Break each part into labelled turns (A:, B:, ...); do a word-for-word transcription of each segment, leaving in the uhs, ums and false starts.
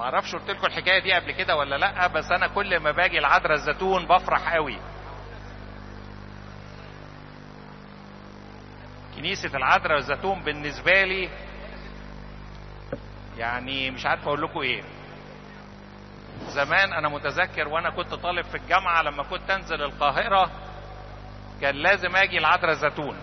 A: معرفش قلت لكم الحكايه دي قبل كده ولا لا، بس انا كل ما باجي العذراء الزيتون بفرح قوي. كنيسه العذراء الزيتون بالنسبه لي يعني مش عارف اقول لكم ايه. زمان انا متذكر وانا كنت طالب في الجامعه لما كنت انزل القاهره كان لازم اجي العذراء الزيتون.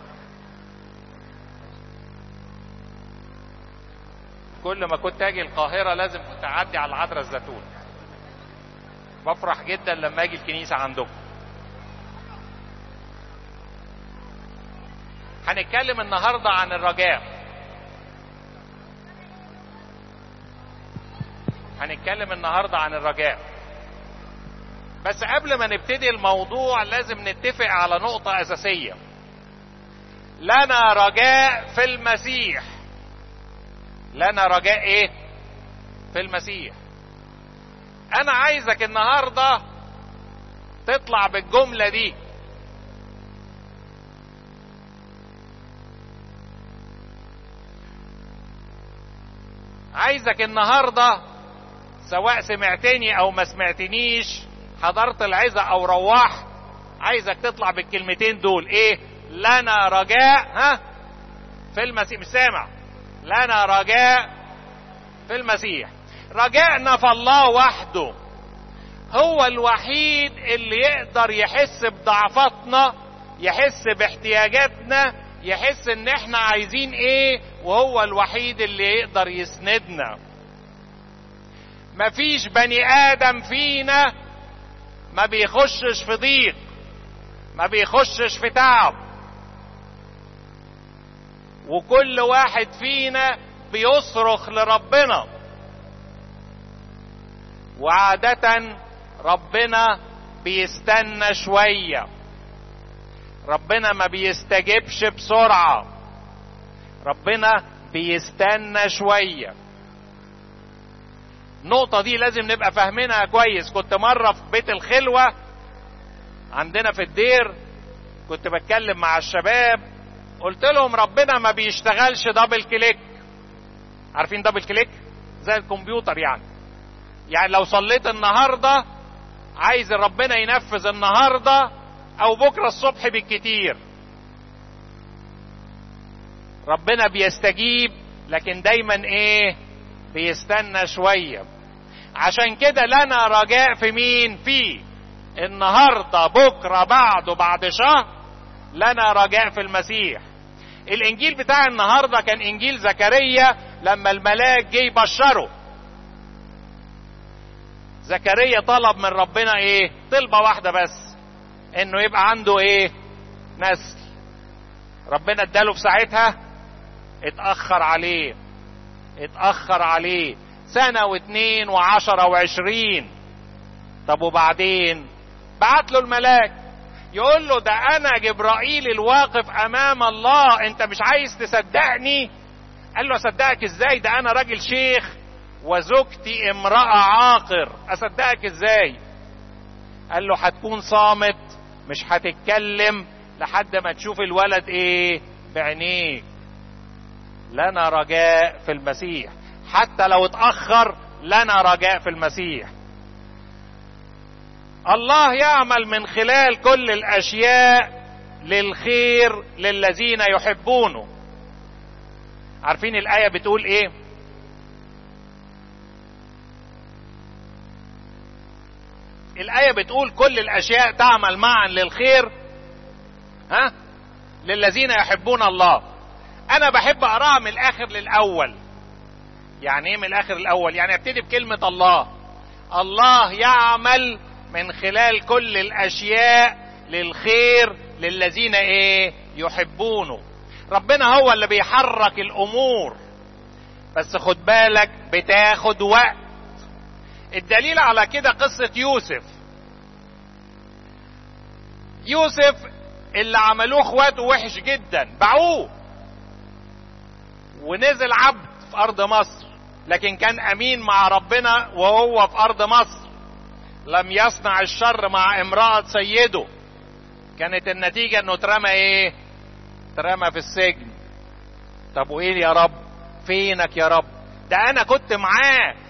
A: كل ما كنت اجي القاهره لازم كنت اعدي على العذراء الزيتون. بفرح جدا لما اجي الكنيسه عندكم. هنتكلم النهارده عن الرجاء. هنتكلم النهارده عن الرجاء. بس قبل ما نبتدي الموضوع لازم نتفق على نقطة أساسية. لنا رجاء في المسيح. لنا رجاء ايه؟ في المسيح. أنا عايزك النهارده تطلع بالجملة دي. عايزك النهارده سواء سمعتني او ما سمعتنيش، حضرت العظة او روحت، عايزك تطلع بالكلمتين دول. ايه؟ لنا رجاء ها في المسيح. مش سامع؟ لنا رجاء في المسيح. رجائنا في الله وحده. هو الوحيد اللي يقدر يحس بضعفاتنا، يحس باحتياجاتنا، يحس ان احنا عايزين ايه، وهو الوحيد اللي يقدر يسندنا. مفيش بني ادم فينا ما بيخشش في ضيق، ما بيخشش في تعب، وكل واحد فينا بيصرخ لربنا. وعادة ربنا بيستنى شوية، ربنا ما بيستجبش بسرعة، ربنا بيستنى شوية. النقطة دي لازم نبقى فاهمينها كويس. كنت مرة في بيت الخلوة عندنا في الدير، كنت بتكلم مع الشباب، قلت لهم ربنا ما بيشتغلش دبل كليك. عارفين دبل كليك؟ زي الكمبيوتر يعني. يعني لو صليت النهاردة عايز ربنا ينفذ النهاردة او بكرة الصبح بالكتير. ربنا بيستجيب لكن دايما ايه؟ بيستنى شوية. عشان كده لنا رجاء في مين؟ فيه. النهاردة بكرة بعده بعد شهر لنا رجاء في المسيح. الانجيل بتاع النهاردة كان انجيل زكريا لما الملاك جه يبشره. زكريا طلب من ربنا ايه؟ طلبة واحدة بس، انه يبقى عنده ايه؟ نسل. ربنا اداله في ساعتها؟ اتأخر عليه، اتأخر عليه سنة واثنين وعشرة وعشرين. طب وبعدين؟ بعت له الملاك يقول له ده انا جبرائيل الواقف امام الله، انت مش عايز تصدقني؟ قال له اصدقك ازاي؟ ده انا راجل شيخ وزوجتي امرأة عاقر، اصدقك ازاي؟ قال له هتكون صامت، مش هتتكلم لحد ما تشوف الولد ايه؟ بعينيك. لنا رجاء في المسيح، حتى لو اتأخر لنا رجاء في المسيح. الله يعمل من خلال كل الاشياء للخير للذين يحبونه. عارفين الآية بتقول ايه؟ الآية بتقول كل الاشياء تعمل معا للخير ها للذين يحبون الله. انا بحب اقراها من الاخر للاول. يعني ايه من الاخر للاول؟ يعني ابتدي بكلمة الله. الله يعمل من خلال كل الاشياء للخير للذين ايه؟ يحبونه. ربنا هو اللي بيحرك الامور، بس خد بالك بتاخد وقت. الدليل على كده قصة يوسف. يوسف اللي عملوه اخواته وحش جدا، باعوه ونزل عبد في ارض مصر، لكن كان امين مع ربنا وهو في ارض مصر. لم يصنع الشر مع امرأة سيده. كانت النتيجة انه اترمى ايه؟ اترمى في السجن. طب وايه يا رب؟ فينك يا رب؟ ده انا كنت معاه،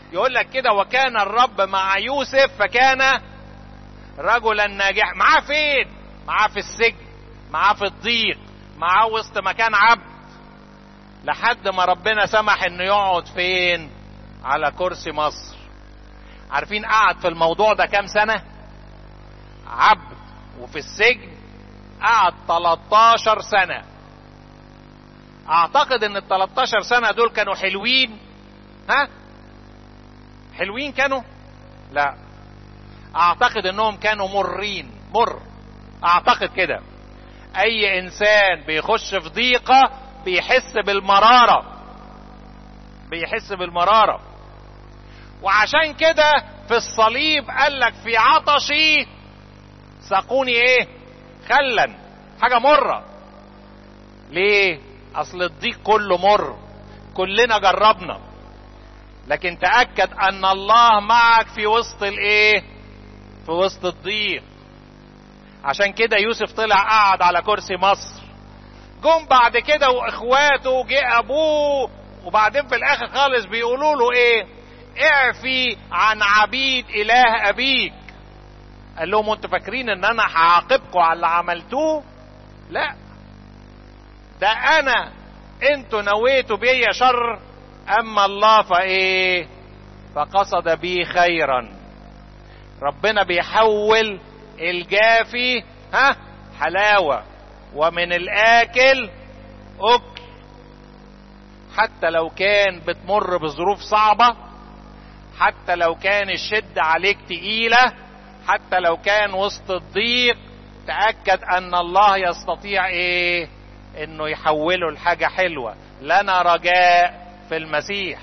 A: يقول لك كده: وكان الرب مع يوسف فكان رجلا ناجحا. معاه فين؟ معاه في السجن، معاه في الضيق، معاه وسط مكان عبد، لحد ما ربنا سمح انه يقعد فين؟ على كرسي مصر. عارفين قعد في الموضوع ده كام سنة؟ عبد وفي السجن قعد تلتاشر سنة. اعتقد ان ال تلتاشر سنة دول كانوا حلوين. ها؟ حلوين كانوا؟ لا، اعتقد انهم كانوا مرين. مر، اعتقد كده. اي انسان بيخش في ضيقة بيحس بالمرارة، بيحس بالمرارة. وعشان كده في الصليب قال لك: في عطشي سقوني ايه؟ خلا. حاجة مرة. ليه؟ اصل الضيق كله مر، كلنا جربنا، لكن تأكد ان الله معك في وسط الايه؟ في وسط الضيق. عشان كده يوسف طلع قعد على كرسي مصر. جم بعد كده واخواته، جه ابوه، وبعدين في الاخر خالص بيقولوا له ايه؟ اعفي عن عبيد اله ابيك. قال لهم: انتوا فاكرين ان انا هعاقبكم على اللي عملتوه؟ لا، ده انا انتوا نويتوا بيا شر، اما الله فايه؟ فقصد بي خيرا. ربنا بيحول الجافي ها حلاوة، ومن الاكل اكل. حتى لو كان بتمر بظروف صعبة، حتى لو كان الشدة عليك تقيلة، حتى لو كان وسط الضيق، تأكد ان الله يستطيع ايه؟ انه يحوله لحاجة حلوة. لنا رجاء في المسيح.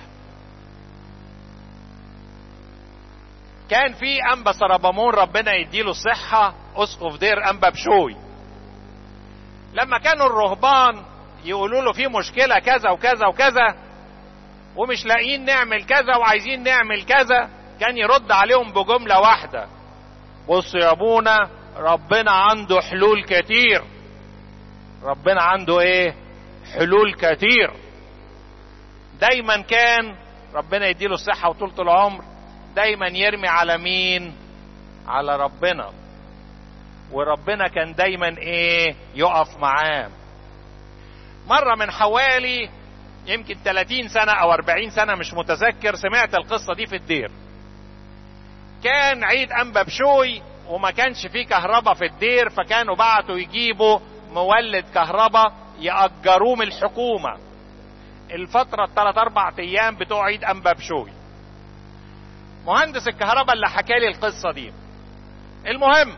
A: كان في انبا سربامون ربنا يديله الصحة، اسقف دير انبا بشوي. لما كانوا الرهبان يقولوا له في مشكلة كذا وكذا وكذا ومش لاقيين نعمل كذا وعايزين نعمل كذا، كان يرد عليهم بجملة واحدة: بص يا ابونا، ربنا عنده حلول كتير. ربنا عنده ايه؟ حلول كتير. دايما كان ربنا يديله الصحة وطولة العمر دايما يرمي على مين؟ على ربنا. وربنا كان دايما ايه؟ يقف معاه. مرة من حوالي يمكن ثلاثين سنة او اربعين سنة، مش متذكر، سمعت القصة دي في الدير. كان عيد انبا بشوي وما كانش فيه كهرباء في الدير، فكانوا بعتوا يجيبوا مولد كهرباء يأجروه من الحكومة الفترة الثلاث اربع ايام بتوع عيد انبا بشوي. مهندس الكهرباء اللي حكالي القصة دي. المهم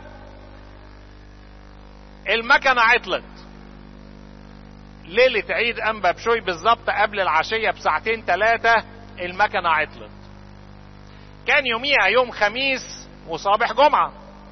A: المكنة عطلت ليلة عيد انبا بشوي بالظبط، قبل العشية بساعتين ثلاثة المكنة عطلت. كان يوميها يوم خميس وصباح جمعة،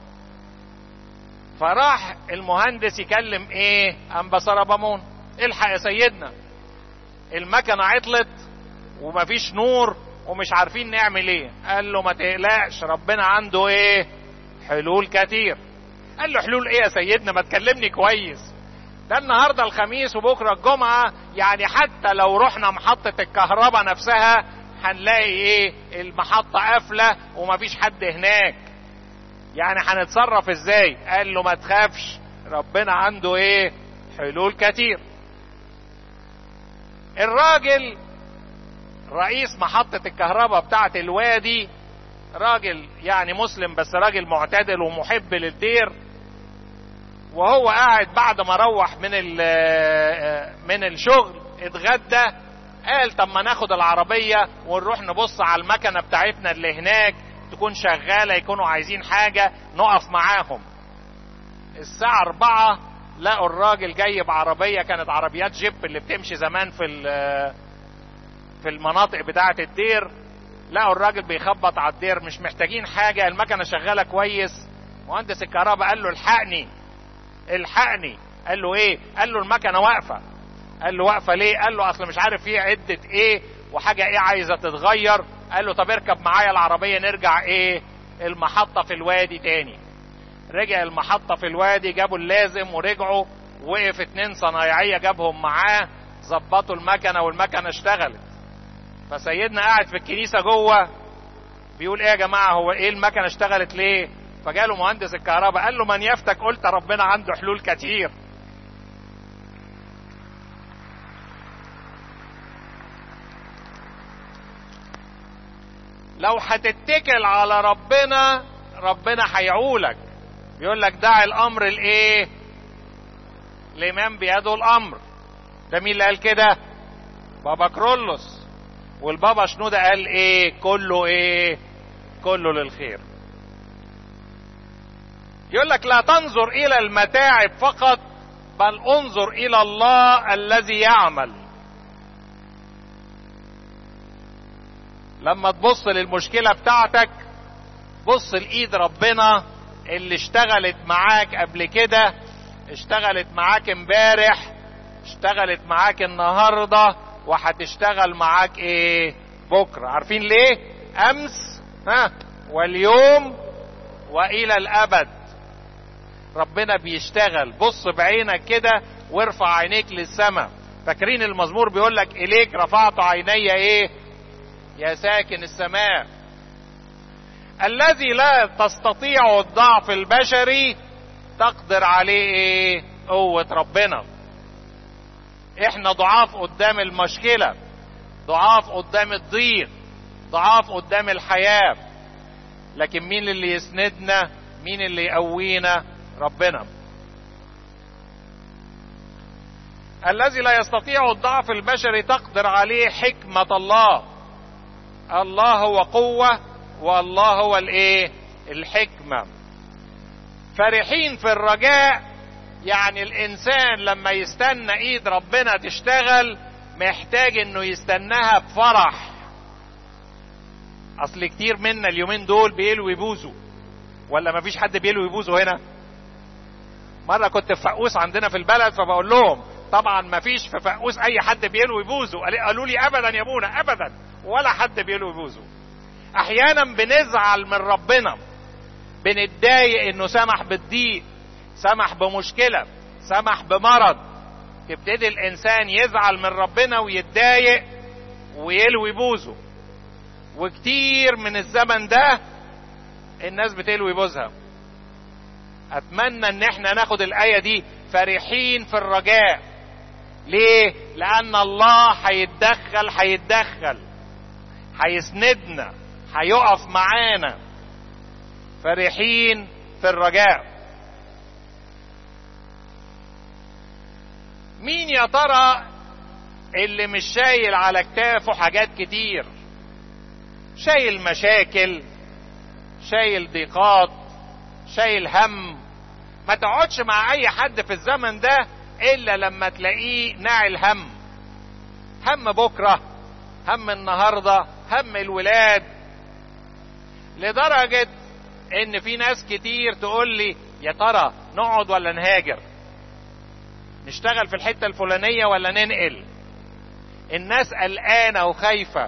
A: فراح المهندس يكلم ايه؟ انبا سربامون: الحق يا سيدنا، المكنة عطلت ومفيش نور ومش عارفين نعمل ايه. قال له: ما تقلقش، ربنا عنده ايه؟ حلول كتير. قال له: حلول ايه يا سيدنا؟ ما تكلمني كويس، ده النهاردة الخميس وبكرة الجمعة، يعني حتى لو رحنا محطة الكهرباء نفسها هنلاقي ايه؟ المحطة قافلة ومفيش حد هناك، يعني هنتصرف ازاي؟ قال له: ما تخافش، ربنا عنده ايه؟ حلول كتير. الراجل رئيس محطة الكهرباء بتاعة الوادي راجل يعني مسلم، بس راجل معتدل ومحب للدير. وهو قاعد بعد ما روح من من الشغل اتغدى، قال: طب ما ناخد العربية ونروح نبص على المكنة بتاعتنا اللي هناك تكون شغالة، يكونوا عايزين حاجة نقف معاهم. الساعة اربعة لقوا الراجل جاي بعربية، كانت عربيات جيب اللي بتمشي زمان في في المناطق بتاعة الدير. لقوا الراجل بيخبط على الدير، مش محتاجين حاجة، المكنة شغالة كويس. مهندس الكهرباء قال له: الحقني الحقني. قال له: ايه؟ قال له: المكنة واقفة. قال له: واقفة ليه؟ قال له: اصل مش عارف فيه عدة ايه وحاجة ايه عايزة تتغير. قال له: طب اركب معايا العربية نرجع ايه؟ المحطة في الوادي تاني. رجع المحطة في الوادي، جابوا اللازم ورجعوا. وقف اتنين صنايعية جابهم معاه، ظبطوا المكنة والمكنة اشتغلت. فسيدنا قاعد في الكنيسة جوه بيقول ايه يا جماعة، هو ايه المكنة اشتغلت ليه؟ فجاله مهندس الكهرباء قال له من يفتك قلت ربنا عنده حلول كتير. لو هتتكل على ربنا ربنا هيعولك. بيقول لك دع الامر الايه لمن بيده الامر. ده مين اللي قال كده؟ بابا كرولوس. والبابا شنودة قال ايه؟ كله ايه؟ كله للخير. يقول لك لا تنظر الى المتاعب فقط بل انظر الى الله الذي يعمل. لما تبص للمشكلة بتاعتك بص لإيد ربنا اللي اشتغلت معاك قبل كده، اشتغلت معاك امبارح، اشتغلت معاك النهاردة، وهتشتغل معاك ايه بكرة. عارفين ليه؟ امس ها واليوم والى الابد. ربنا بيشتغل. بص بعينك كده وارفع عينيك للسماء. فاكرين المزمور بيقول لك اليك رفعت عيني ايه يا ساكن السماء. الذي لا تستطيع الضعف البشري تقدر عليه ايه قوة ربنا. احنا ضعاف قدام المشكلة، ضعاف قدام الضيق، ضعاف قدام الحياة، لكن مين اللي يسندنا؟ مين اللي يقوينا؟ ربنا. الذي لا يستطيع الضعف البشري تقدر عليه حكمة الله. الله هو قوة والله هو الايه الحكمة. فرحين في الرجاء، يعني الانسان لما يستنى ايد ربنا تشتغل محتاج انه يستناها بفرح. اصل كتير منا اليومين دول بيقلوا يبوزوا، ولا مفيش حد بيقلوا يبوزوا هنا؟ مرة كنت في فقوس عندنا في البلد فبقول لهم طبعا مفيش في فقوس اي حد بيقلوا يبوزوا. قالوا لي ابدا يا ابونا ابدا ولا حد بيقلوا يبوزوا. احيانا بنزعل من ربنا، بنتضايق انه سمح بالضيق، سمح بمشكلة، سمح بمرض. يبتدي الانسان يزعل من ربنا ويتضايق ويلوي بوزه. وكتير من الزمن ده الناس بتلوي بوزها. اتمنى ان احنا ناخد الاية دي فرحين في الرجاء. ليه؟ لان الله هيتدخل هيتدخل هيسندنا هيقف معانا. فرحين في الرجاء. مين يا ترى اللي مش شايل على كتافه حاجات كتير؟ شايل مشاكل، شايل ضيقات، شايل هم. ما تقعدش مع اي حد في الزمن ده الا لما تلاقيه ناعي الهم. هم بكرة، هم النهاردة، هم الولاد. لدرجة ان في ناس كتير تقول لي يا ترى نقعد ولا نهاجر، نشتغل في الحتة الفلانية ولا ننقل. الناس قلقانة وخايفة.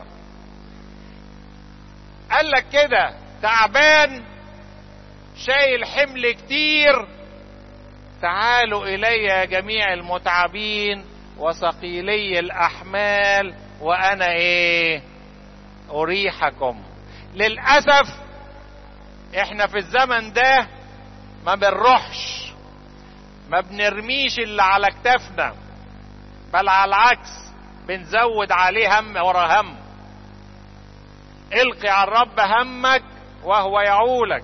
A: قال لك كده تعبان شايل حمل كتير، تعالوا الي يا جميع المتعبين وثقيلي الاحمال وانا ايه اريحكم. للاسف احنا في الزمن ده ما بنروحش، ما بنرميش اللي على كتافنا، بل على العكس بنزود عليه هم ورا هم. القي على الرب همك وهو يعولك.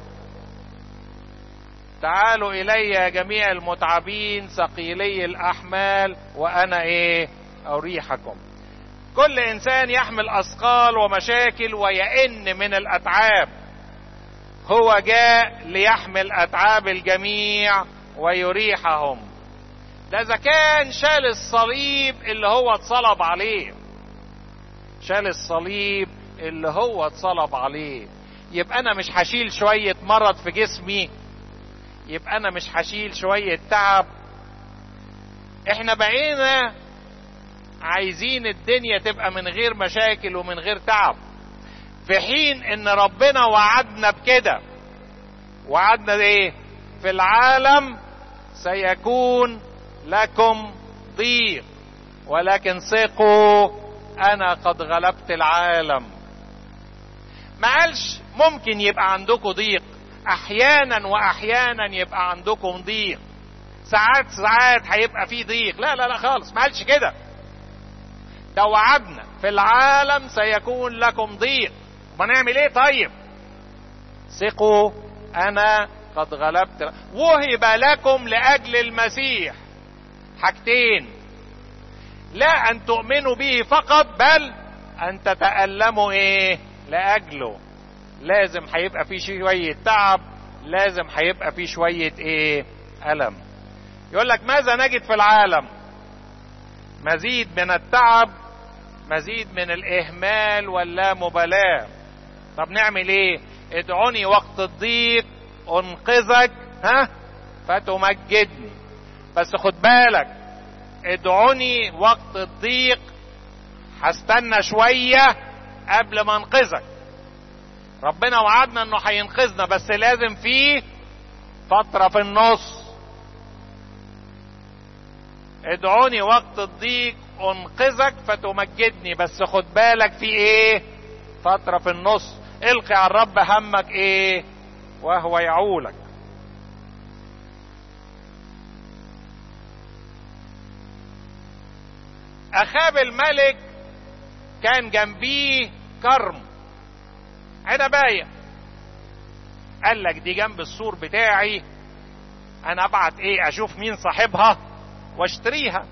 A: تعالوا الي يا جميع المتعبين ثقيلي الاحمال وانا ايه اريحكم. كل انسان يحمل اثقال ومشاكل ويئن من الاتعاب. هو جاء ليحمل اتعاب الجميع ويريحهم. ده اذا كان شال الصليب اللي هو اتصلب عليه، شال الصليب اللي هو اتصلب عليه. يبقى انا مش هشيل شوية مرض في جسمي، يبقى انا مش هشيل شوية تعب. احنا بقينا عايزين الدنيا تبقى من غير مشاكل ومن غير تعب، في حين ان ربنا وعدنا بكده. وعدنا ايه؟ في العالم سيكون لكم ضيق ولكن ثقوا انا قد غلبت العالم. ما قالش ممكن يبقى عندكم ضيق، احيانا واحيانا يبقى عندكم ضيق، ساعات ساعات هيبقى في ضيق. لا لا لا خالص، ما قالش كده. ده وعدنا في العالم سيكون لكم ضيق. ما نعمل ايه طيب؟ ثقوا انا قد غلبت. وهب لكم لاجل المسيح حاجتين: لا ان تؤمنوا به فقط، بل ان تتألموا ايه لاجله. لازم هيبقى في شوية تعب، لازم هيبقى في شوية ايه ألم. يقول لك ماذا نجد في العالم؟ مزيد من التعب، مزيد من الإهمال واللامبالاة. طب نعمل ايه؟ ادعوني وقت الضيق انقذك ها فتمجدني. بس خد بالك، ادعوني وقت الضيق هستنى شوية قبل ما انقذك. ربنا وعدنا انه هينقذنا، بس لازم في فترة في النص. ادعوني وقت الضيق انقذك فتمجدني، بس خد بالك في ايه؟ فترة في النص. القي على الرب همك ايه وهو يعولك. اخاب الملك كان جنبيه كرم عنباية. قال لك دي جنب السور بتاعي، انا ابعت ايه اشوف مين صاحبها واشتريها.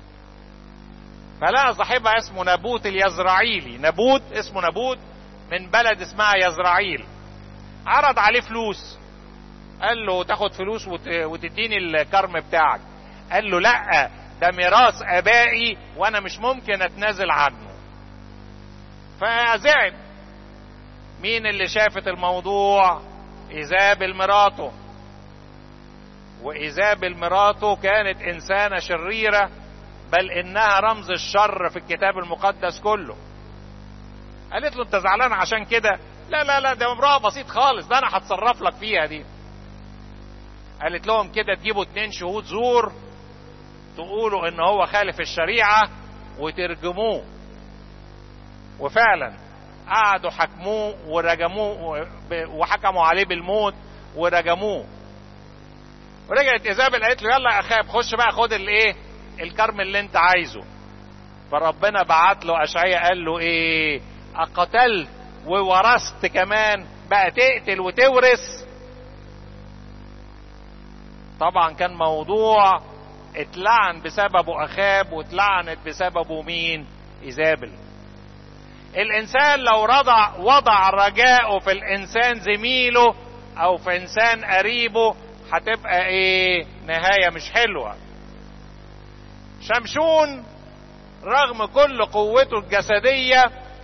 A: فلقى صاحبها اسمه نابوت اليزرعيلي. نابوت اسمه نابوت من بلد اسمها يزرعيل. عرض عليه فلوس، قال له تاخد فلوس وتديني الكرم بتاعك. قال له لا، ده ميراث ابائي وانا مش ممكن اتنازل عنه. فزعل. مين اللي شافت الموضوع؟ ايزابل مراته. وايزابل مراته كانت انسانة شريرة، بل انها رمز الشر في الكتاب المقدس كله. قالت له انت زعلان عشان كده؟ لا لا لا، ده امرأة بسيط خالص، ده انا هتصرف لك فيها دي. قالت لهم كده تجيبوا اتنين شهود زور تقولوا ان هو خالف الشريعة وترجموه. وفعلا قعدوا حكموه ورجموه وحكموا عليه بالموت ورجموه. ورجعت ايزابل قالت له يلا يا اخاب خش بقى خد الايه الكرم اللي انت عايزه. فربنا بعت له اشعياء قال له ايه؟ اقتلت وورثت كمان، بقى تقتل وتورث. طبعا كان موضوع اتلعن بسببه اخاب، واتلعنت بسببه مين؟ ايزابل. الانسان لو رضع وضع رجاءه في الانسان زميله او في انسان قريبه هتبقى ايه؟ نهاية مش حلوة. شمشون رغم كل قوته الجسدية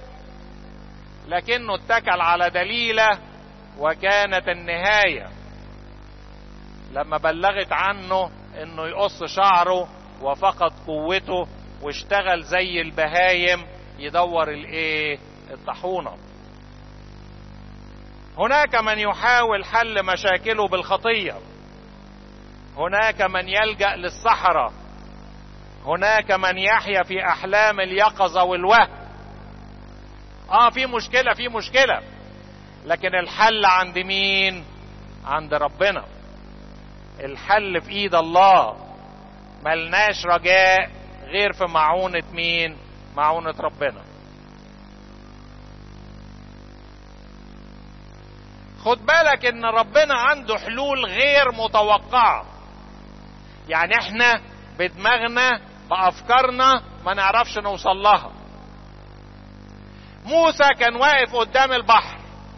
A: لكنه اتكل على دليلة، وكانت النهاية لما بلغت عنه انه يقص شعره وفقد قوته واشتغل زي البهايم يدور الايه؟ الطاحونة. هناك من يحاول حل مشاكله بالخطية، هناك من يلجأ للصحراء، هناك من يحيا في احلام اليقظة والوهم. اه في مشكلة في مشكلة، لكن الحل عند مين؟ عند ربنا. الحل في ايد الله. ملناش رجاء غير في معونة مين؟ معونة ربنا. خد بالك ان ربنا عنده حلول غير متوقعة. يعني احنا بدماغنا بافكارنا ما نعرفش نوصل لها. موسى كان واقف قدام البحر.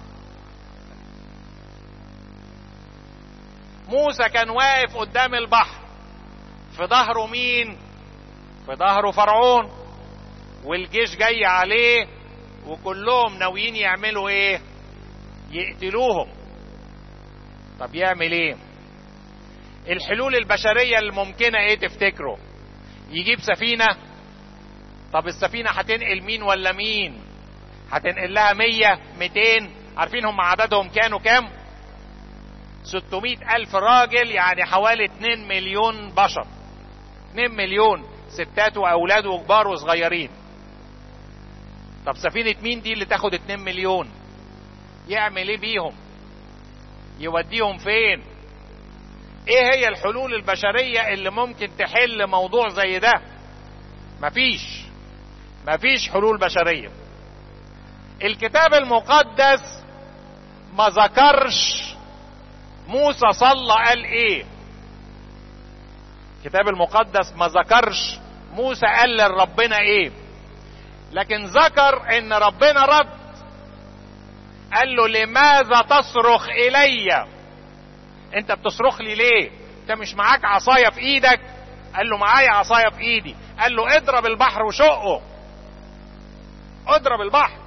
A: موسى كان واقف قدام البحر، في ظهره مين؟ في ظهره فرعون، والجيش جاي عليه وكلهم ناويين يعملوا ايه؟ يقتلوهم. طب يعمل ايه؟ الحلول البشرية الممكنة ايه تفتكروا؟ يجيب سفينة. طب السفينة هتنقل مين ولا مين؟ هتنقل لها مية ميتين. عارفين هم عددهم كانوا كام؟ ستمائة الف راجل، يعني حوالي اتنين مليون بشر. اتنين مليون ستات واولاد وكبار وصغيرين. طب سفينة مين دي اللي تاخد اتنين مليون؟ يعمل ايه بيهم؟ يوديهم فين؟ ايه هي الحلول البشرية اللي ممكن تحل موضوع زي ده؟ مفيش مفيش حلول بشرية. الكتاب المقدس ما ذكرش موسى صلى قال ايه. الكتاب المقدس ما ذكرش موسى قال لربنا ايه، لكن ذكر ان ربنا رد قال له لماذا تصرخ الي؟ انت بتصرخ لي ليه؟ انت مش معاك عصاية في ايدك؟ قال له معايا عصاية في ايدي. قال له اضرب البحر وشقه. اضرب البحر.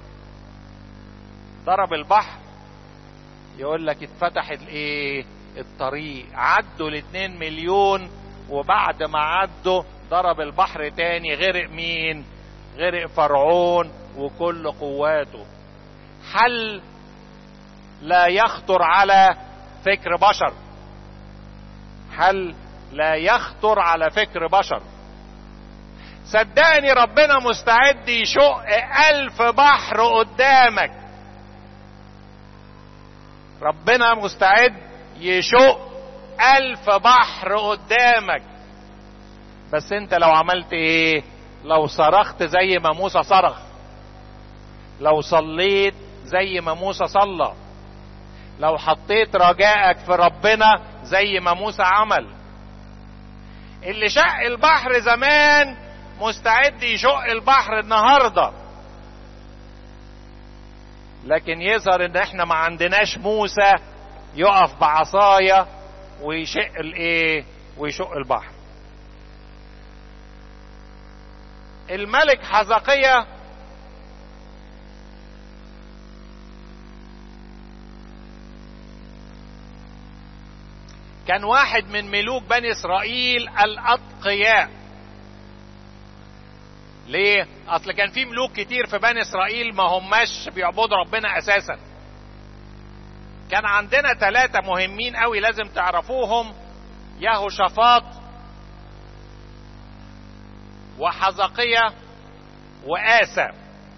A: ضرب البحر، يقول لك اتفتحت الايه؟ الطريق. عدوا الاتنين مليون، وبعد ما عدوا ضرب البحر تاني. غرق مين؟ غرق فرعون وكل قواته. حل لا يخطر على فكر بشر. حل لا يخطر على فكر بشر. صدقني ربنا مستعد يشق ألف بحر قدامك. ربنا مستعد يشق ألف بحر قدامك، بس انت لو عملت ايه؟ لو صرخت زي ما موسى صرخ، لو صليت زي ما موسى صلى، لو حطيت رجائك في ربنا زي ما موسى عمل. اللي شق البحر زمان مستعد يشق البحر النهارده، لكن يظهر ان احنا ما عندناش موسى يقف بعصايه ويشق الايه؟ ويشق البحر. الملك حزقية كان واحد من ملوك بني اسرائيل الاتقياء. ليه؟ اصل كان في ملوك كتير في بني اسرائيل ما هماش بيعبدوا ربنا اساسا. كان عندنا ثلاثة مهمين قوي لازم تعرفوهم: يهوشافاط وحزقية وآسى.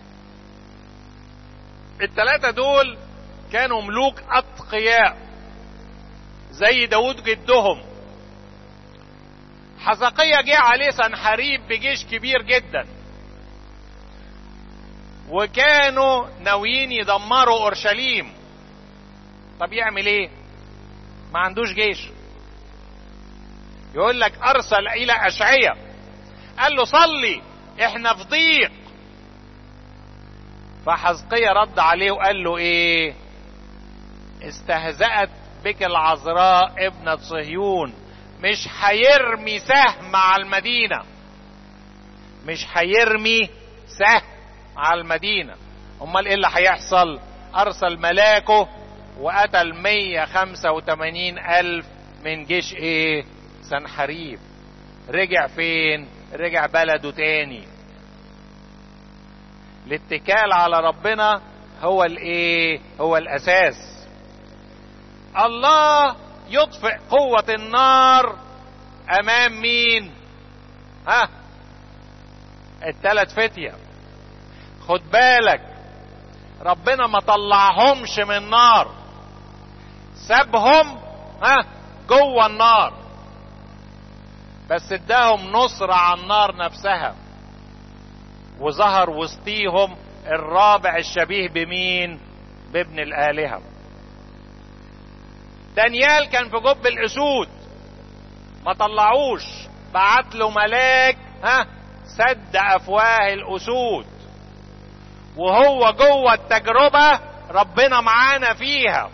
A: الثلاثة دول كانوا ملوك اتقياء زي داود جدهم. حزقية جه عليه سنحريب بجيش كبير جدا، وكانوا ناويين يدمروا اورشليم. طب يعمل ايه؟ ما عندوش جيش. يقول لك ارسل الى اشعيا قال له صلي احنا في ضيق. فحزقية رد عليه وقال له ايه؟ استهزأت بك العذراء ابنة صهيون. مش هيرمي سهم على المدينة، مش هيرمي سهم على المدينة. امال ايه اللي هيحصل؟ ارسل ملاكه وقتل مية خمسة وتمانين الف من جيش ايه؟ سنحريب. رجع فين؟ رجع بلده تاني. الاتكال على ربنا هو الايه؟ هو الاساس. الله يطفئ قوة النار امام مين؟ ها؟ الثلاث فتية. خد بالك ربنا ما طلعهمش من النار، سابهم ها جوه النار، بس اداهم نصر على النار نفسها. وظهر وسطيهم الرابع الشبيه بمين؟ بابن الآلهة. دانيال كان في جب الاسود، ما طلعوش، بعت له ملاك ها سد افواه الاسود. وهو جوه التجربة ربنا معانا فيها،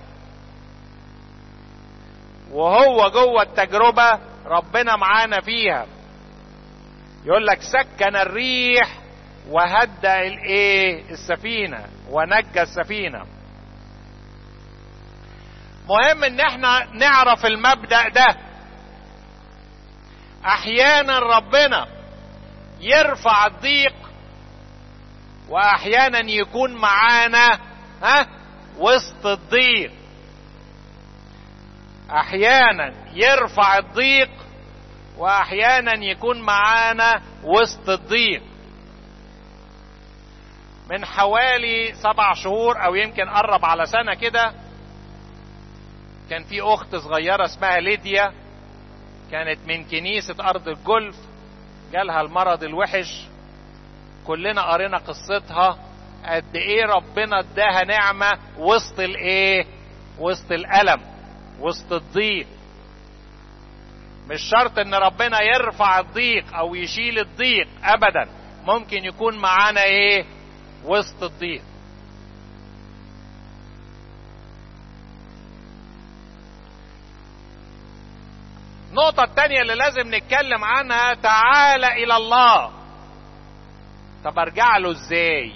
A: وهو جوه التجربة ربنا معانا فيها. يقول لك سكن الريح وهدأ الايه؟ السفينة، ونجى السفينة. مهم ان احنا نعرف المبدأ ده. احيانا ربنا يرفع الضيق، واحيانا يكون معانا ها وسط الضيق. احيانا يرفع الضيق، واحيانا يكون معانا وسط الضيق. من حوالي سبع شهور او يمكن قرب على سنة كده، كان في اخت صغيرة اسمها ليديا، كانت من كنيسة ارض الجولف، جالها المرض الوحش. كلنا قرينا قصتها قد ايه ربنا اداها نعمة وسط الايه، وسط الالم، وسط الضيق. مش شرط ان ربنا يرفع الضيق او يشيل الضيق ابدا، ممكن يكون معانا ايه وسط الضيق. النقطة التانية اللي لازم نتكلم عنها، تعال الى الله. طب ارجع له ازاي؟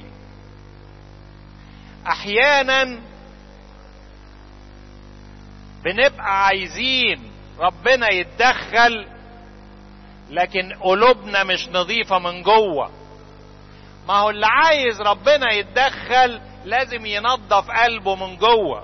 A: احيانا بنبقى عايزين ربنا يتدخل لكن قلوبنا مش نظيفة من جوه. ما هو اللي عايز ربنا يتدخل لازم ينظف قلبه من جوه.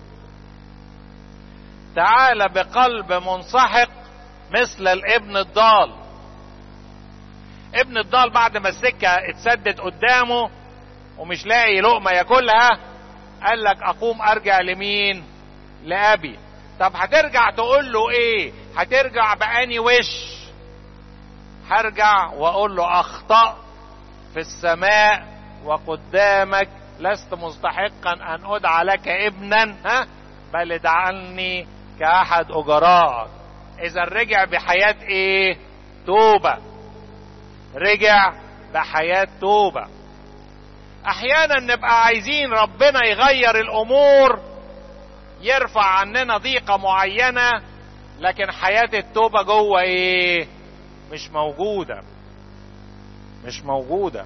A: تعال بقلب منسحق مثل الابن الضال. ابن الضال بعد ما السكة اتسدت قدامه ومش لاقي لقمة ياكلها، قال لك اقوم ارجع لمين؟ لابي. طب هترجع تقول له ايه؟ هترجع بأني وش؟ هرجع واقول له اخطأت في السماء وقدامك، لست مستحقا ان ادعى لك ابنا، ها بل ادعلني كاحد اجرائك. اذا رجع بحياة ايه؟ توبة. رجع بحياة توبة. احيانا نبقى عايزين ربنا يغير الامور، يرفع عننا ضيقة معينة، لكن حياة التوبة جوه ايه؟ مش موجودة، مش موجودة.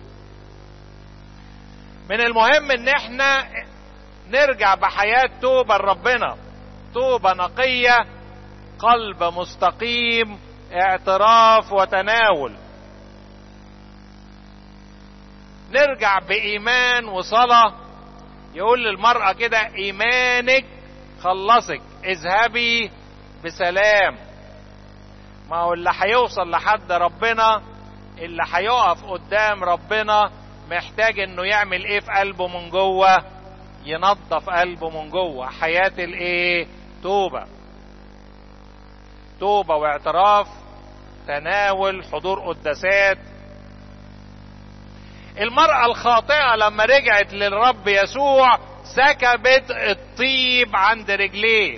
A: من المهم ان احنا نرجع بحياة توبة لربنا، توبة نقية، قلب مستقيم، اعتراف وتناول. نرجع بإيمان وصلاة. يقول للمرأة كده إيمانك خلصك، اذهبي بسلام. ما هو اللي هيوصل لحد ربنا، اللي هيقف قدام ربنا، محتاج انه يعمل ايه في قلبه من جوه؟ ينظف قلبه من جوه. حياة الايه؟ توبة. توبة واعتراف، تناول، حضور قداسات. المرأة الخاطئة لما رجعت للرب يسوع سكبت الطيب عند رجليه.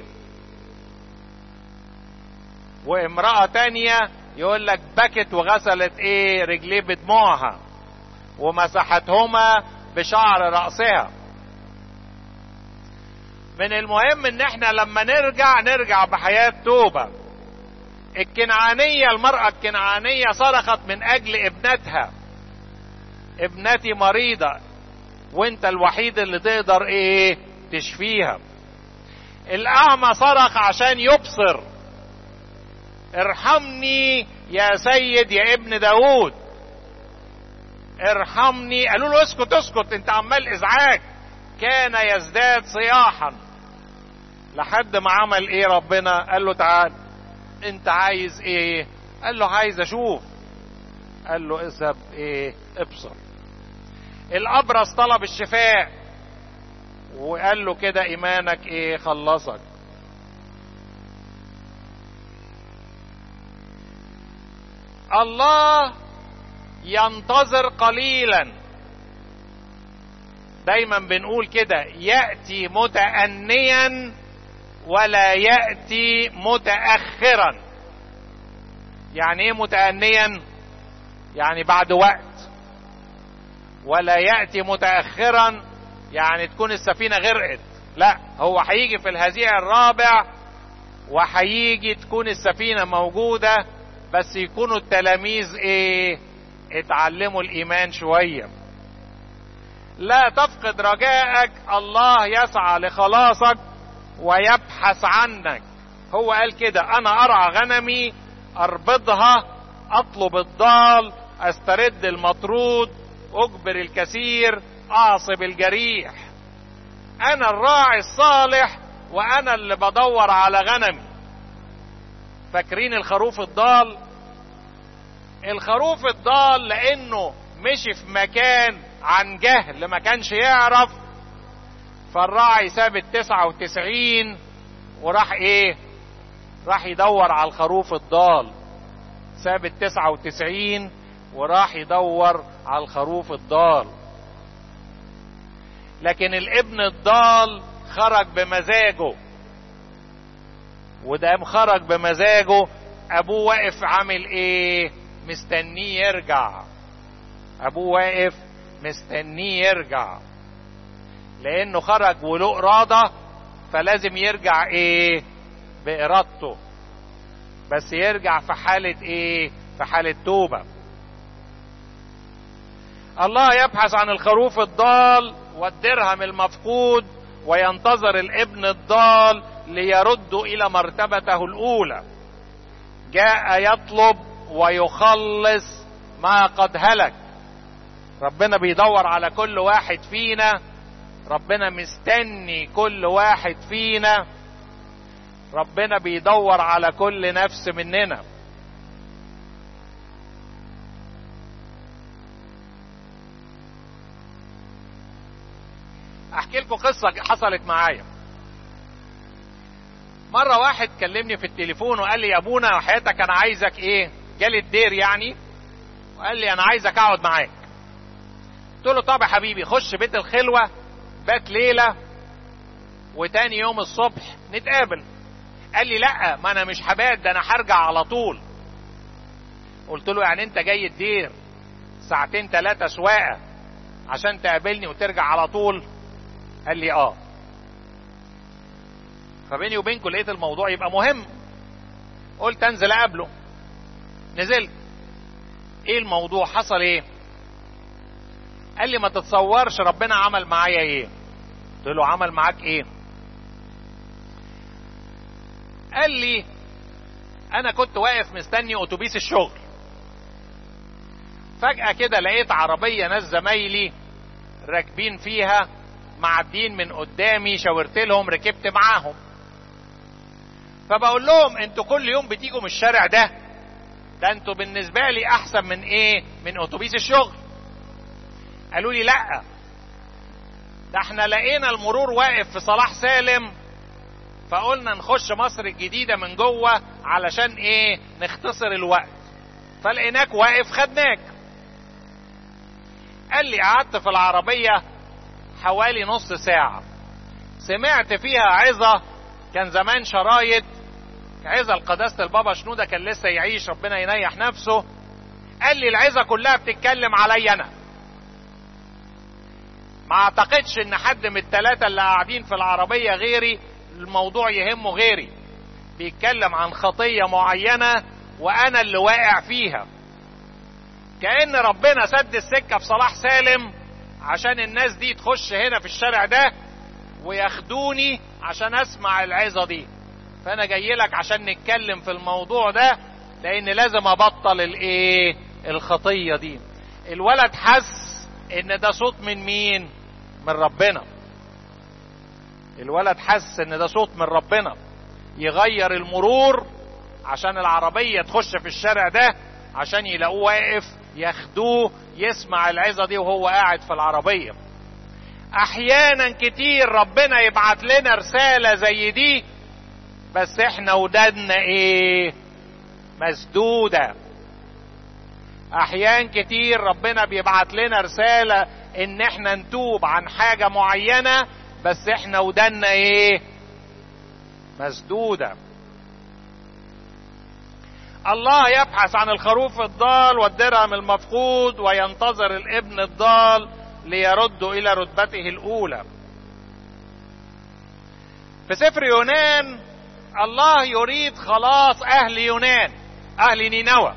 A: وامرأة تانية يقول لك بكت وغسلت ايه؟ رجليه بدموعها ومسحتهما بشعر رأسها. من المهم ان احنا لما نرجع نرجع بحياة توبة. الكنعانية، المرأة الكنعانية صرخت من اجل ابنتها، ابنتي مريضة وانت الوحيد اللي تقدر ايه؟ تشفيها. الاعمى صرخ عشان يبصر، ارحمني يا سيد يا ابن داود، ارحمني. قالوا له اسكت اسكت انت عمال ازعاج. كان يزداد صياحا لحد ما عمل ايه ربنا؟ قال له تعال انت عايز ايه؟ قال له عايز اشوف. قال له اذهب ايه؟ ابصر. الابرص طلب الشفاء وقال له كده ايمانك ايه؟ خلصك. الله ينتظر قليلا. دايما بنقول كده يأتي متأنيا ولا يأتي متأخرا. يعني ايه متأنيا؟ يعني بعد وقت. ولا يأتي متأخرا يعني تكون السفينة غرقت. لا، هو هيجي في الهزيع الرابع وهيجي تكون السفينة موجودة، بس يكونوا التلاميذ ايه؟ اتعلموا الايمان شوية. لا تفقد رجائك، الله يسعى لخلاصك ويبحث عنك. هو قال كده انا ارعى غنمي اربضها، اطلب الضال، استرد المطرود، اجبر الكثير، اعصب الجريح. انا الراعي الصالح وانا اللي بدور على غنمي. فاكرين الخروف الضال؟ الخروف الضال لانه مشي في مكان عن جهل ما كانش يعرف، فالراعي ساب التسعة وتسعين وراح ايه؟ راح يدور على الخروف الضال. ساب التسعة وتسعين وراح يدور على الخروف الضال. لكن الابن الضال خرج بمزاجه، ودام خرج بمزاجه ابوه واقف عامل ايه؟ مستنيه يرجع. ابوه واقف مستنيه يرجع، لانه خرج وله اراده، فلازم يرجع ايه؟ بارادته، بس يرجع في حالة ايه؟ في حالة توبة. الله يبحث عن الخروف الضال والدرهم المفقود، وينتظر الابن الضال ليرد الى مرتبته الاولى. جاء يطلب ويخلص ما قد هلك. ربنا بيدور على كل واحد فينا، ربنا مستني كل واحد فينا، ربنا بيدور على كل نفس مننا. احكي لكم قصة حصلت معايا. مرة واحد كلمني في التليفون وقال لي يا ابونا وحياتك انا عايزك ايه؟ جالي الدير يعني، وقال لي انا عايزك اقعد معاك. قلت له طب يا حبيبي خش بيت الخلوة، بات ليلة وتاني يوم الصبح نتقابل. قال لي لا، ما انا مش هبات، ده انا هرجع على طول. قلت له يعني انت جاي الدير ساعتين ثلاثة سواقة عشان تقابلني وترجع على طول؟ قال لي اه. فبيني وبينكم لقيت الموضوع يبقى مهم، قلت انزل اقابله. نزلت. ايه الموضوع؟ حصل ايه؟ قال لي ما تتصورش ربنا عمل معايا ايه. قلت له عمل معاك ايه؟ قال لي انا كنت واقف مستني اتوبيس الشغل، فجأة كده لقيت عربية ناس زمايلي راكبين فيها معدين من قدامي، شاورت لهم ركبت معاهم. فبقول لهم انتوا كل يوم بتيجوا من الشارع ده؟ ده انتوا بالنسبة لي احسن من ايه؟ من اتوبيس الشغل. قالوا لي لا، ده احنا لقينا المرور واقف في صلاح سالم، فقلنا نخش مصر الجديدة من جوه علشان ايه؟ نختصر الوقت، فلقيناك واقف خدناك. قال لي قعدت في العربية حوالي نص ساعة، سمعت فيها عظة، كان زمان شرايط عظة القداسة البابا شنودة كان لسه يعيش ربنا ينيح نفسه. قال لي العظة كلها بتتكلم علي انا. ما اعتقدش ان حد من الثلاثة اللي قاعدين في العربية غيري الموضوع يهمه غيري. بيتكلم عن خطية معينة وانا اللي واقع فيها. كأن ربنا سد السكة في صلاح سالم عشان الناس دي تخش هنا في الشارع ده وياخدوني عشان اسمع العظة دي. فانا جاي لك عشان نتكلم في الموضوع ده، لان لازم ابطل الايه؟ الخطية دي. الولد حس ان ده صوت من مين؟ من ربنا. الولد حس ان ده صوت من ربنا يغير المرور عشان العربية تخش في الشارع ده، عشان يلاقوه واقف ياخدوه يسمع العظة دي وهو قاعد في العربية. احيانا كتير ربنا يبعت لنا رسالة زي دي، بس احنا ودادنا ايه؟ مسدودة. احيان كتير ربنا بيبعت لنا رسالة ان احنا نتوب عن حاجة معينة، بس احنا ودادنا ايه؟ مسدودة. الله يبحث عن الخروف الضال والدرهم المفقود، وينتظر الابن الضال ليرد الى رتبته الاولى. في سفر يونان الله يريد خلاص اهل يونان، اهل نينوى.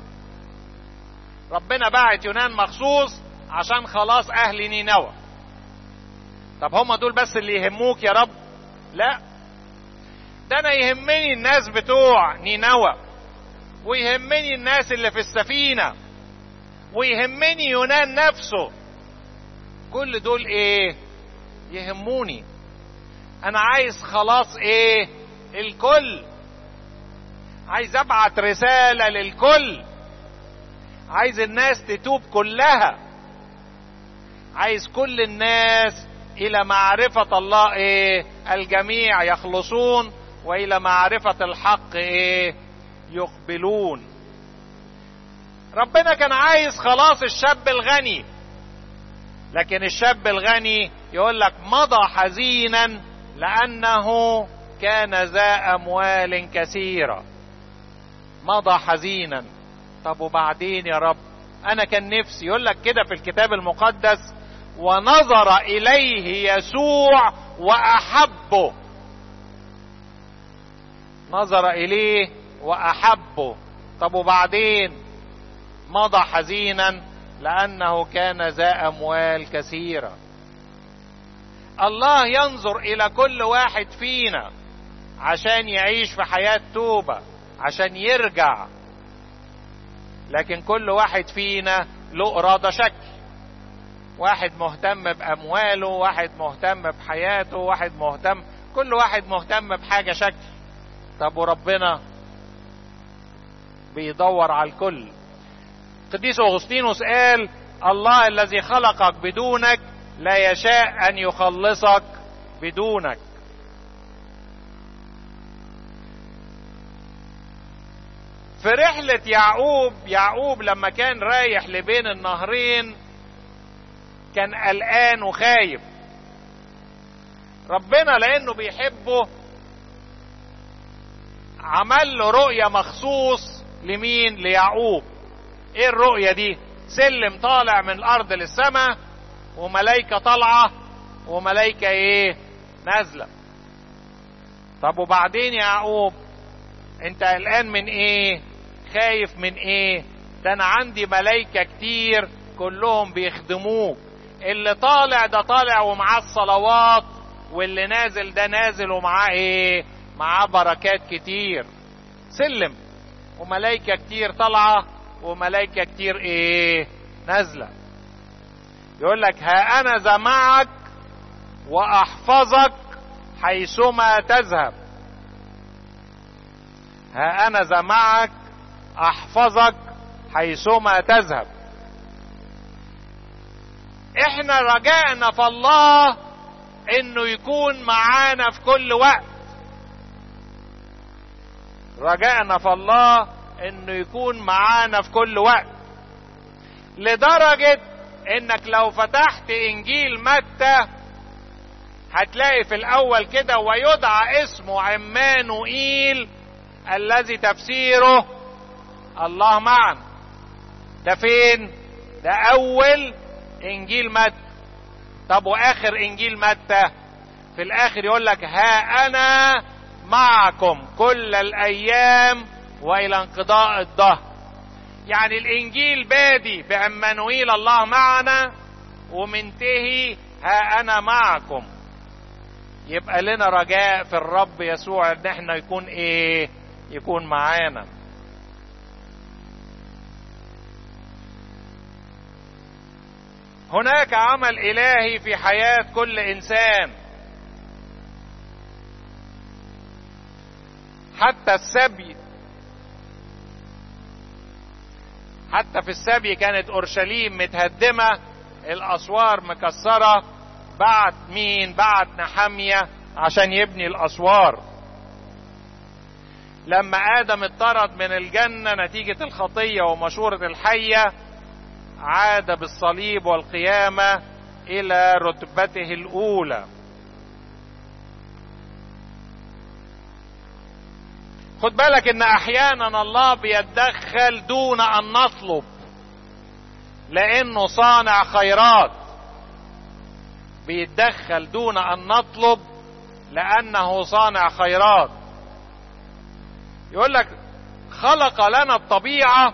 A: ربنا بعت يونان مخصوص عشان خلاص اهل نينوى. طب هم دول بس اللي يهموك يا رب؟ لا، ده انا يهمني الناس بتوع نينوى، ويهمني الناس اللي في السفينة، ويهمني يونان نفسه. كل دول ايه؟ يهموني. انا عايز خلاص ايه؟ الكل. عايز ابعت رسالة للكل، عايز الناس تتوب كلها. عايز كل الناس الى معرفة الله ايه الجميع يخلصون والى معرفة الحق ايه يقبلون. ربنا كان عايز خلاص الشاب الغني، لكن الشاب الغني يقول لك مضى حزينا لانه كان ذا اموال كثيرة. مضى حزينا. طب وبعدين يا رب؟ انا كان نفسي، يقول لك كده في الكتاب المقدس، ونظر اليه يسوع واحبه. نظر اليه واحبه. طب وبعدين؟ مضى حزينا لانه كان ذا اموال كثيرة. الله ينظر الى كل واحد فينا عشان يعيش في حياة توبة، عشان يرجع. لكن كل واحد فينا له إرادة شكل. واحد مهتم بأمواله، واحد مهتم بحياته، واحد مهتم، كل واحد مهتم بحاجة شكل. طب وربنا بيدور على الكل. قديس أغسطينوس قال: الله الذي خلقك بدونك لا يشاء أن يخلصك بدونك. في رحلة يعقوب، يعقوب لما كان رايح لبين النهرين كان قلقان وخايف. ربنا لأنه بيحبه عمل له رؤية مخصوص. لمين؟ ليعقوب. ايه الرؤية دي؟ سلم طالع من الأرض للسماء، وملايكة طالعة، وملايكة ايه؟ نازلة. طب وبعدين يا يعقوب انت قلقان من ايه؟ خايف من ايه؟ ده انا عندي ملايكة كتير كلهم بيخدموك. اللي طالع ده طالع ومعاه الصلوات، واللي نازل ده نازل ومعاه ايه؟ معاه بركات كتير. سلم، وملايكة كتير طالعة وملايكة كتير ايه؟ نازلة. يقول لك: ها انا ذا معك واحفظك حيثما تذهب. ها انا ذا معك احفظك حيثما تذهب. احنا رجائنا في الله انه يكون معانا في كل وقت. رجائنا في الله انه يكون معانا في كل وقت، لدرجة انك لو فتحت انجيل متى هتلاقي في الاول كده: ويدعى اسمه عمانوئيل الذي تفسيره الله معنا. ده فين؟ ده اول انجيل متى. طب واخر انجيل متى؟ في الاخر يقول لك: ها انا معكم كل الايام والى انقضاء الدهر. يعني الانجيل بادي بعمانوئيل الله معنا، ومنتهي ها انا معكم. يبقى لنا رجاء في الرب يسوع ان احنا يكون ايه؟ يكون معانا. هناك عمل الهي في حياة كل انسان. حتى السبي، حتى في السبي كانت اورشليم متهدمة، الاسوار مكسرة. بعت مين؟ بعت نحمية عشان يبني الاسوار. لما ادم اتطرد من الجنة نتيجة الخطية ومشورة الحية، عاد بالصليب والقيامة الى رتبته الاولى. خد بالك ان احيانا الله بيتدخل دون ان نطلب، لانه صانع خيرات. بيتدخل دون ان نطلب لانه صانع خيرات. يقول لك: خلق لنا الطبيعة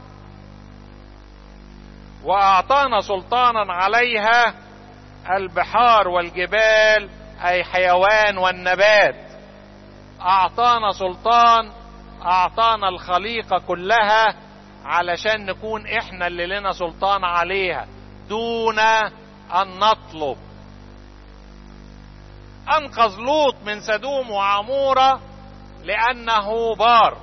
A: واعطانا سلطانا عليها، البحار والجبال، اي حيوان والنبات. اعطانا سلطان، اعطانا الخليقة كلها علشان نكون احنا اللي لنا سلطان عليها دون ان نطلب. انقذ لوط من سدوم وعمورة لانه بار.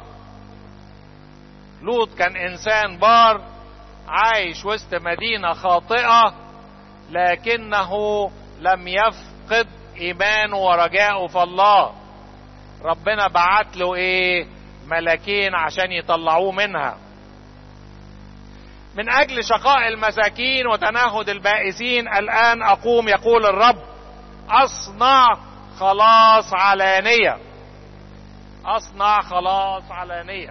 A: لوط كان انسان بار عايش وسط مدينة خاطئة، لكنه لم يفقد ايمانه ورجاءه في الله. ربنا بعت له ايه؟ ملاكين عشان يطلعوه منها. من اجل شقاء المساكين وتنهد البائسين الان اقوم، يقول الرب، اصنع خلاص علانية. اصنع خلاص علانية.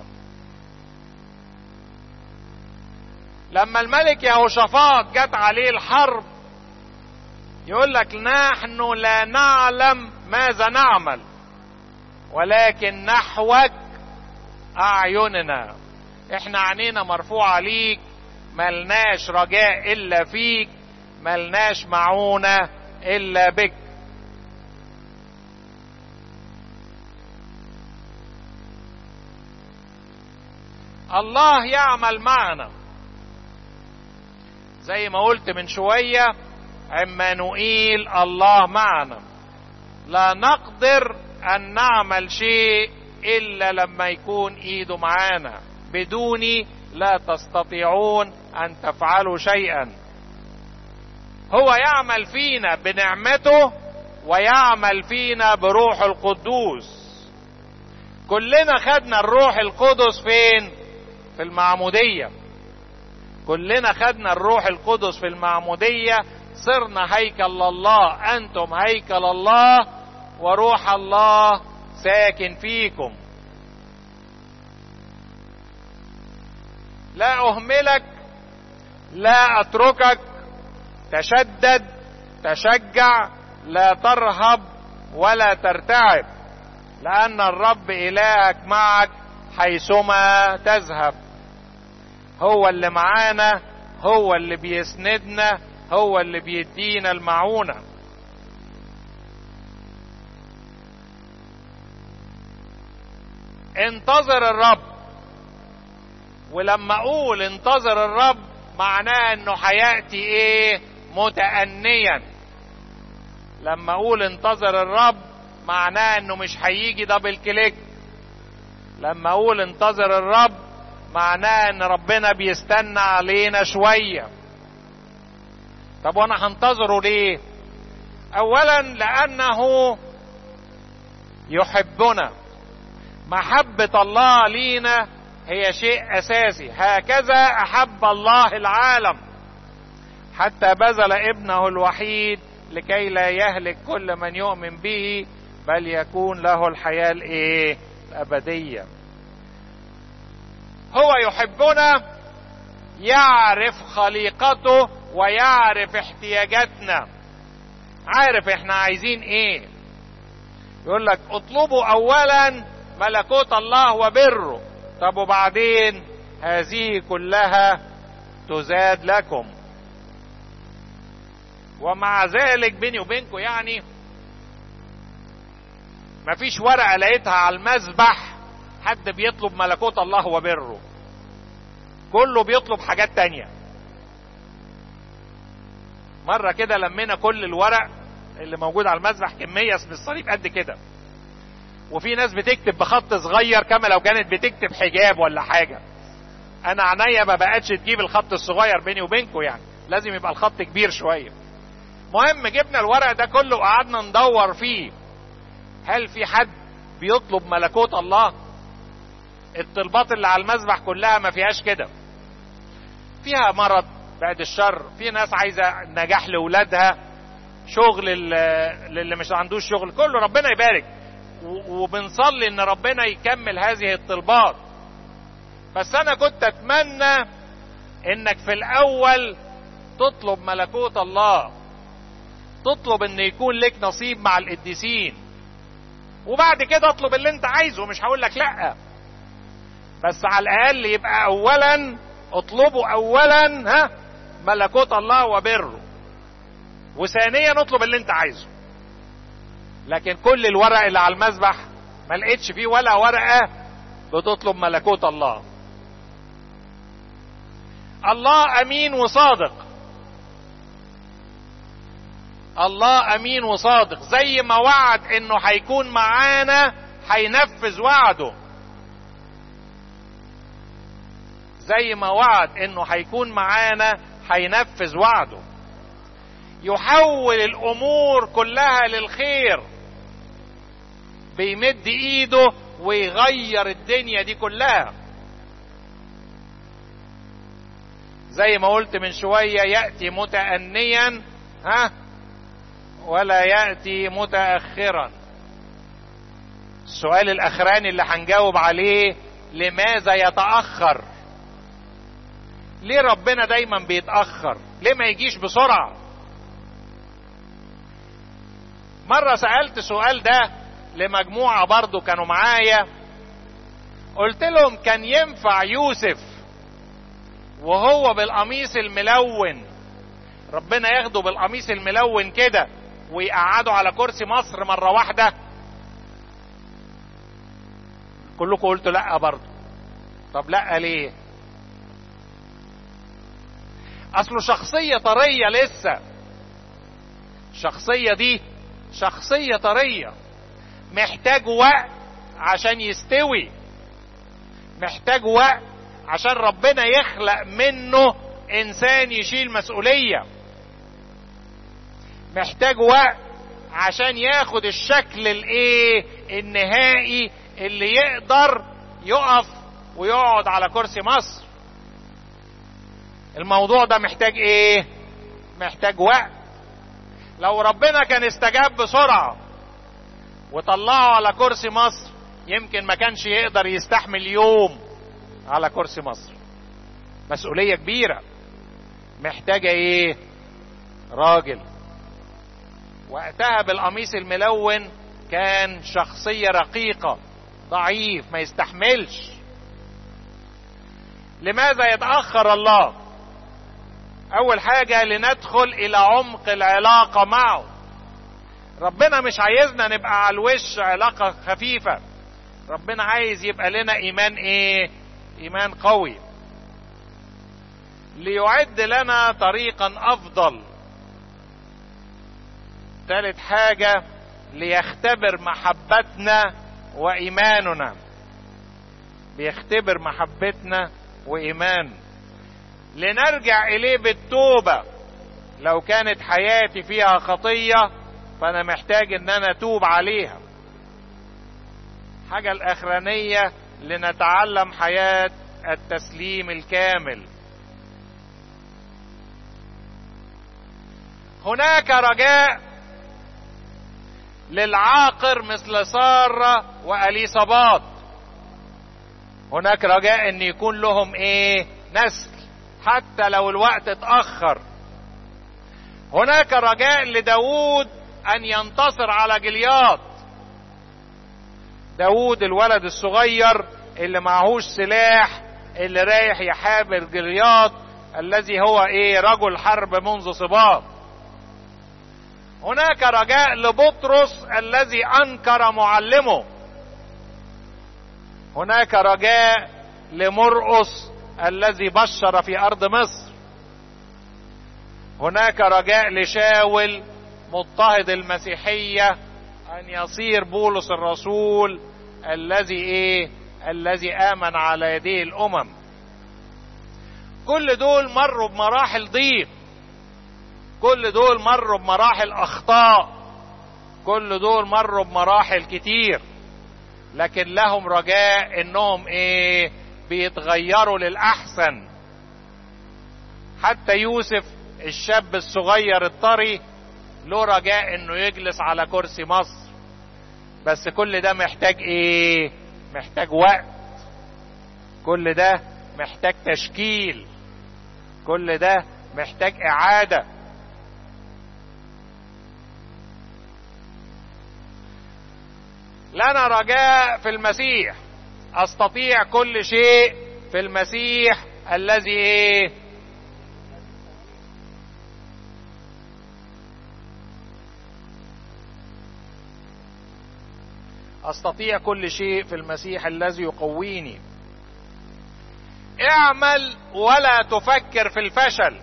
A: لما الملك يهوشافاط جت عليه الحرب يقول لك نحن لا نعلم ماذا نعمل ولكن نحوك اعيننا. احنا عينينا مرفوعة ليك، ملناش رجاء الا فيك، ملناش معونة الا بك. الله يعمل معنا زي ما قلت من شوية، عمانوئيل الله معنا. لا نقدر ان نعمل شيء الا لما يكون ايده معانا، بدوني لا تستطيعون ان تفعلوا شيئا. هو يعمل فينا بنعمته ويعمل فينا بروح القدوس. كلنا خدنا الروح القدس فين؟ في المعمودية. كلنا خدنا الروح القدس في المعمودية، صرنا هيكل الله. انتم هيكل الله وروح الله ساكن فيكم. لا اهملك، لا اتركك، تشدد، تشجع، لا ترهب ولا ترتعب، لان الرب الهك معك حيثما تذهب. هو اللي معانا، هو اللي بيسندنا، هو اللي بيدينا المعونة. انتظر الرب. ولما اقول انتظر الرب معناه انه هيأتي ايه؟ متأنيا. لما اقول انتظر الرب معناه انه مش هيجي دبل كليك. لما اقول انتظر الرب معناه ان ربنا بيستنى علينا شوية. طب وانا هنتظره ليه؟ اولا لانه يحبنا. محبة الله لينا هي شيء اساسي. هكذا احب الله العالم حتى بذل ابنه الوحيد لكي لا يهلك كل من يؤمن به بل يكون له الحياة الايه؟ الابدية. هو يحبنا، يعرف خليقته ويعرف احتياجاتنا، عارف احنا عايزين ايه. يقول لك اطلبوا اولا ملكوت الله وبره، طب وبعدين هذه كلها تزاد لكم. ومع ذلك بيني وبينكم يعني مفيش ورقة لقيتها على المذبح حد بيطلب ملكوت الله وبره، كله بيطلب حاجات تانية. مرة كده لمينا كل الورق اللي موجود على المذبح، كمية اسم الصليب قد كده، وفي ناس بتكتب بخط صغير كما لو كانت بتكتب حجاب ولا حاجة. انا عينيا ما بقتش تجيب الخط الصغير بيني وبينكم، يعني لازم يبقى الخط كبير شوية. مهم جبنا الورق ده كله وقعدنا ندور فيه، هل في حد بيطلب ملكوت الله؟ الطلبات اللي على المذبح كلها ما فيهاش كده. فيها مرض بعد الشر، في ناس عايزة نجاح لأولادها، شغل اللي مش عندوش شغل، كله ربنا يبارك، وبنصلي ان ربنا يكمل هذه الطلبات. بس انا كنت اتمنى انك في الاول تطلب ملكوت الله، تطلب ان يكون لك نصيب مع القديسين، وبعد كده اطلب اللي انت عايزه. مش هقول لك لا، بس على الاقل يبقى اولا اطلبوا اولا ها ملكوت الله وبره، وثانيا اطلب اللي انت عايزه. لكن كل الورق اللي على المذبح ما لقيتش فيه ولا ورقة بتطلب ملكوت الله. الله امين وصادق. الله امين وصادق، زي ما وعد انه هيكون معانا هينفذ وعده. زي ما وعد انه هيكون معانا هينفذ وعده. يحول الامور كلها للخير، بيمد ايده ويغير الدنيا دي كلها. زي ما قلت من شوية، يأتي متأنيا ها ولا يأتي متأخرا. السؤال الاخراني اللي هنجاوب عليه، لماذا يتأخر؟ ليه ربنا دايما بيتأخر؟ ليه ما يجيش بسرعة؟ مرة سألت سؤال ده لمجموعة برضو كانوا معايا، قلت لهم كان ينفع يوسف وهو بالقميص الملون ربنا ياخده بالقميص الملون كده ويقعده على كرسي مصر مرة واحدة؟ كلكم قلتوا لا برضو. طب لا ليه؟ اصله شخصية طرية لسه، الشخصية دي شخصية طرية، محتاج وقت عشان يستوي، محتاج وقت عشان ربنا يخلق منه انسان يشيل مسؤولية، محتاج وقت عشان ياخد الشكل الايه النهائي اللي يقدر يقف ويقعد على كرسي مصر. الموضوع ده محتاج ايه؟ محتاج وقت. لو ربنا كان استجاب بسرعة وطلعه على كرسي مصر، يمكن ما كانش يقدر يستحمل يوم على كرسي مصر. مسؤولية كبيرة محتاجة ايه؟ راجل. وقتها بالقميص الملون كان شخصية رقيقة، ضعيف، ما يستحملش. لماذا يتأخر الله؟ اول حاجة لندخل الى عمق العلاقة معه. ربنا مش عايزنا نبقى على الوش علاقة خفيفة، ربنا عايز يبقى لنا ايمان ايه؟ ايمان قوي، ليعد لنا طريقا افضل. ثالث حاجة ليختبر محبتنا وايماننا، بيختبر محبتنا وايمان، لنرجع اليه بالتوبة. لو كانت حياتي فيها خطية فانا محتاج ان انا اتوب عليها. حاجة الاخرانية لنتعلم حياة التسليم الكامل. هناك رجاء للعاقر مثل سارة وأليصابات، هناك رجاء ان يكون لهم ايه؟ نسل، حتى لو الوقت اتأخر. هناك رجاء لداود ان ينتصر على جليات. داود الولد الصغير اللي معهوش سلاح، اللي رايح يحارب جليات الذي هو ايه؟ رجل حرب منذ صباه. هناك رجاء لبطرس الذي انكر معلمه. هناك رجاء لمرقس الذي بشر في ارض مصر. هناك رجاء لشاول مضطهد المسيحية ان يصير بولس الرسول الذي ايه؟ الذي امن على يديه الامم. كل دول مروا بمراحل ضيق، كل دول مروا بمراحل اخطاء، كل دول مروا بمراحل كتير، لكن لهم رجاء انهم ايه؟ بيتغيروا للاحسن. حتى يوسف الشاب الصغير الطري له رجاء انه يجلس على كرسي مصر، بس كل ده محتاج ايه؟ محتاج وقت، كل ده محتاج تشكيل، كل ده محتاج اعادة. لنا رجاء في المسيح، استطيع كل شيء في المسيح الذي ايه؟ استطيع كل شيء في المسيح الذي يقويني. اعمل ولا تفكر في الفشل.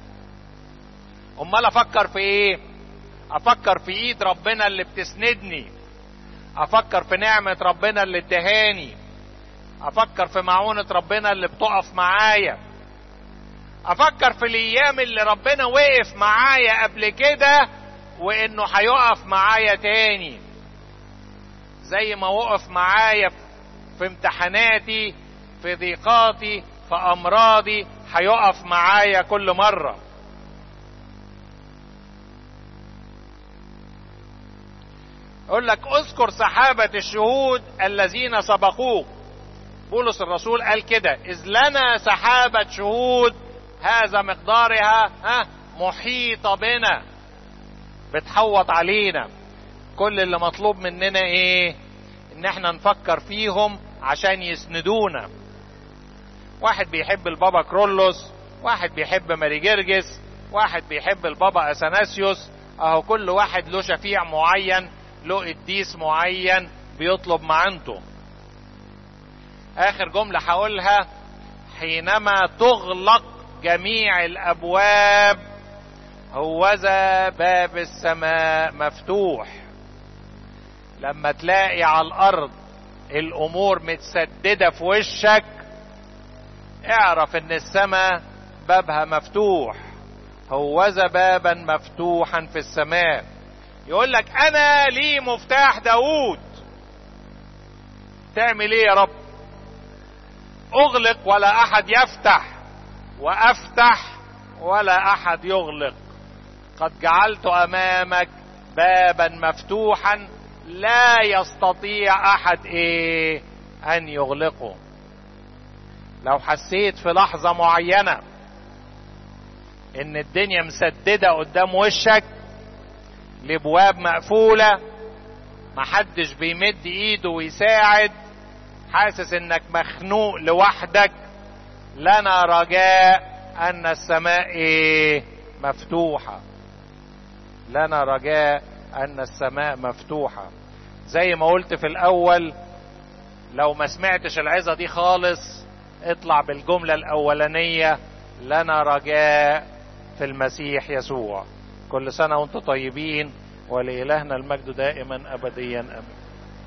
A: امال افكر في ايه؟ افكر في ايد ربنا اللي بتسندني، افكر في نعمة ربنا اللي ادهاني، افكر في معونة ربنا اللي بتقف معايا، افكر في الايام اللي ربنا وقف معايا قبل كده وانه هيقف معايا تاني، زي ما وقف معايا في امتحاناتي، في ضيقاتي، في امراضي، هيقف معايا كل مرة. اقول لك اذكر سحابة الشهود الذين سبقوك. بولس الرسول قال كده: اذ لنا سحابة شهود هذا مقدارها ها محيطة بنا، بتحوط علينا. كل اللي مطلوب مننا ايه؟ ان احنا نفكر فيهم عشان يسندونا. واحد بيحب البابا كرولوس، واحد بيحب ماري جرجس، واحد بيحب البابا اثناسيوس. اهو كل واحد له شفيع معين، له قديس معين بيطلب معانته. اخر جملة هقولها: حينما تغلق جميع الابواب هوذا باب السماء مفتوح. لما تلاقي على الارض الامور متسددة في وشك، اعرف ان السماء بابها مفتوح. هوذا بابا مفتوحا في السماء. يقول لك انا لي مفتاح داود. تعمل ايه يا رب؟ اغلق ولا احد يفتح، وافتح ولا احد يغلق. قد جعلت امامك بابا مفتوحا لا يستطيع احد ايه ان يغلقه. لو حسيت في لحظة معينة ان الدنيا مسددة قدام وشك، الابواب مقفولة، محدش بيمد ايده ويساعد، حاسس انك مخنوق لوحدك، لنا رجاء ان السماء ايه مفتوحة. لنا رجاء ان السماء مفتوحة. زي ما قلت في الاول، لو ما سمعتش العظة دي خالص، اطلع بالجملة الاولانية: لنا رجاء في المسيح يسوع. كل سنة وانتم طيبين، ولإلهنا المجد دائما ابديا امين.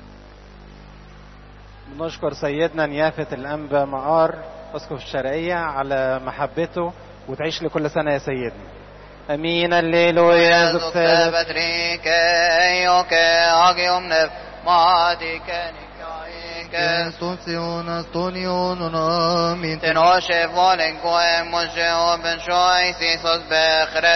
B: بنشكر سيدنا نيافة الأنبا مقار أسقف الشرقية على محبته، وتعيش لكل سنة يا سيدنا. أمين. الليلويا زفت
C: بدريك أيوك أجيوم نف معاديك نكايك
D: ستونسيون استونيون آمين.
C: تنوشف ولنكوهم مجيوب شوي سيسوس بخير